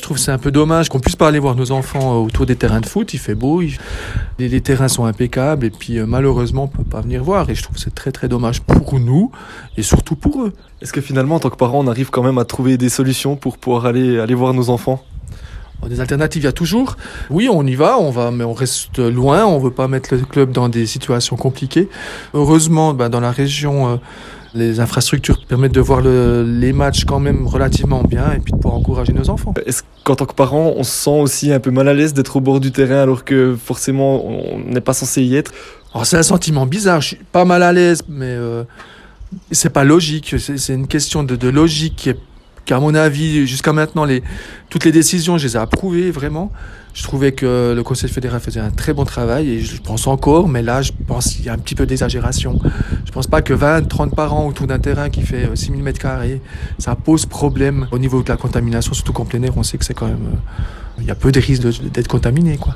trouve que c'est un peu dommage qu'on puisse pas aller voir nos enfants autour des terrains de foot. Il fait beau, les terrains sont impeccables et puis malheureusement on peut pas venir voir. Et je trouve que c'est très très dommage pour nous et surtout pour eux. Est-ce que finalement, en tant que parent, on arrive quand même à trouver des solutions pour pouvoir aller voir nos enfants? Des alternatives, il y a toujours. Oui, on y va, mais on reste loin. On veut pas mettre le club dans des situations compliquées. Heureusement, dans la région, les infrastructures permettent de voir les matchs quand même relativement bien et puis de pouvoir encourager nos enfants. Est-ce qu'en tant que parent, on se sent aussi un peu mal à l'aise d'être au bord du terrain alors que forcément, on n'est pas censé y être? Alors, c'est un sentiment bizarre. Je suis pas mal à l'aise, mais c'est pas logique. C'est une question de logique qu'à mon avis, jusqu'à maintenant, toutes les décisions, je les ai approuvées vraiment. Je trouvais que le Conseil fédéral faisait un très bon travail et je pense encore, mais là, je pense qu'il y a un petit peu d'exagération. Je pense pas que 20-30 parents autour d'un terrain qui fait 6000 m², ça pose problème au niveau de la contamination, surtout qu'en plein air, on sait que c'est quand même... il y a peu de risques d'être contaminé, quoi.